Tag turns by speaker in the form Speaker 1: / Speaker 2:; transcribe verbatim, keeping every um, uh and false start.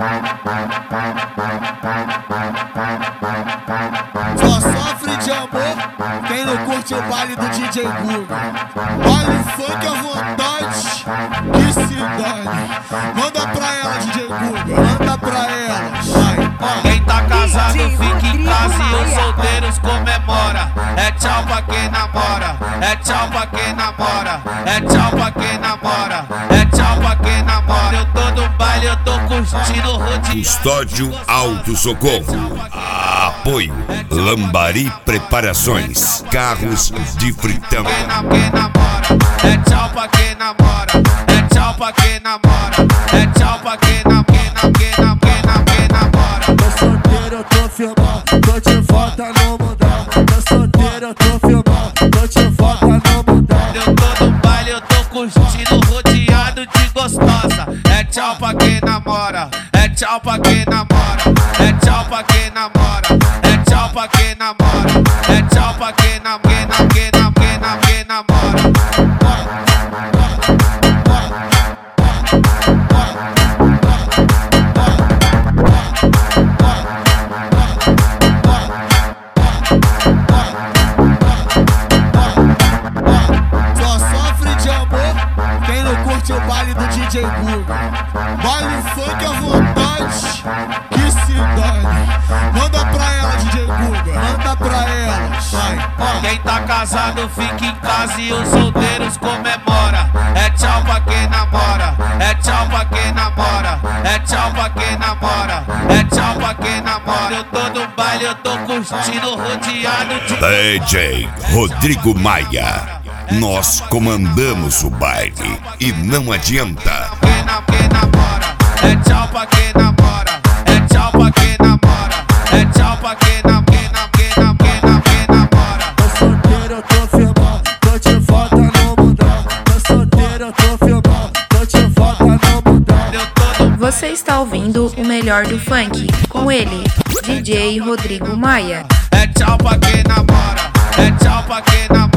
Speaker 1: Só sofre de amor quem não curte o baile do D J Guga. Baile funk à vontade, que se dane. Manda pra ela, D J Guga, manda pra ela. Vai,
Speaker 2: quem tá casado fica em casa e os solteiros comemora. É tchau pra quem namora, é tchau pra quem namora, é tchau pra quem namora, é tchau pra quem namora. Eu tô no baile, eu tô curtindo o rodeio.
Speaker 3: Custódio Auto Socorro. Apoio Lambari Preparações, carros de fritão.
Speaker 2: Quem namora, é tchau pra quem namora, é tchau pra quem namora, é tchau pra quem namora, quem namora, quem namora.
Speaker 1: Tô solteiro, eu tô filmando, tô de volta no mundão. Tô solteiro, eu tô filmando, tô de volta no mundão.
Speaker 2: Eu tô no baile, eu tô curtindo rodeado de gostosa. É tchau pra quem namora, é tchau pra quem namora, é tchau pra quem namora, é tchau pra quem namora, é tchau pra quem namora, quem namora, quem namora.
Speaker 1: Só sofre de amor quem não curte o baile do D J Guga. Baile funk à vontade, que se dane. Manda pra ela, D J Guga, manda pra ela. Vai,
Speaker 2: quem tá casado fica em casa e os solteiros comemora. É tchau pra quem namora, é tchau pra quem namora, é tchau pra quem namora, é tchau pra quem namora. Eu tô no baile, eu tô curtindo rodeado de
Speaker 3: D J Rodrigo Maia. Nós comandamos o baile e não adianta.
Speaker 2: Quem, na, quem namora, é tchau pra quem namora, é tchau pra quem namora, é tchau pra quem namora, quem na, quem na, quem na, quem namora.
Speaker 1: tô solteiro, eu tô filmando, tô de volta no mundão. Tô solteiro, eu tô filmando, tô de volta no mundão.
Speaker 2: Eu tô no
Speaker 4: Você está ouvindo o melhor do funk com ele, D J Rodrigo Maia.
Speaker 2: é tchau pra quem namora, é tchau pra quem namora.